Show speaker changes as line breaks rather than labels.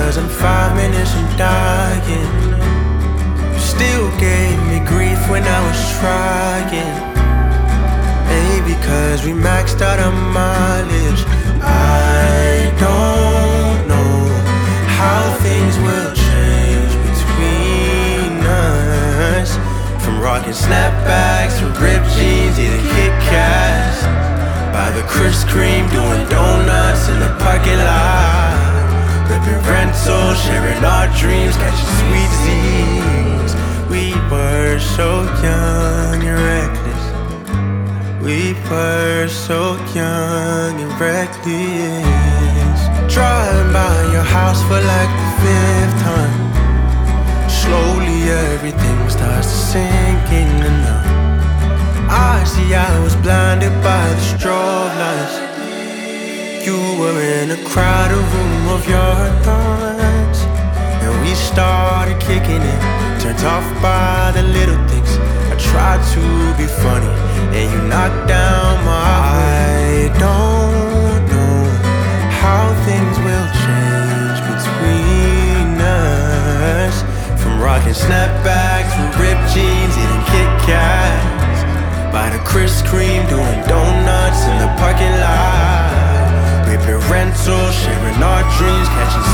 cause I'm 5 minutes from dying. You still gave me grief when I was trying. Maybe cause we maxed out our mileage. I don't know how things will change between us. From rocking snapbacks to ripped jeans, eating Kit Kats by the Krispy Kreme, doing donuts in the parking lot, ripping rentals, sharing our dreams, catching sweet Z's. We were so young and reckless. We were so young and reckless. Driving by your house for like the 5th time. Slowly everything starts to sink in and out. I see I was blinded by the strobe lights. You were in a crowded room of your thoughts, and we started kicking it, turned off by the little things. I tried to be funny, and you knocked down my I don't know how things will change between us. From rocking snapbacks to ripped jeans, eating Kit Kats by the Krispy Kreme, doing donuts in the parking lot, ripping rentals, sharing our dreams, catching